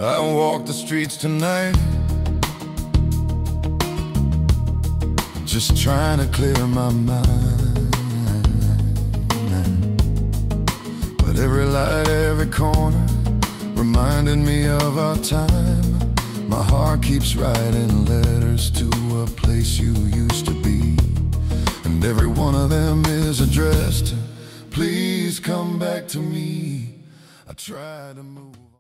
I walk the streets tonight, just trying to clear my mind. But every light, every corner, reminded me of our time. My heart keeps writing letters to a place you used to be, and every one of them is addressed, please come back to me. I try to move on.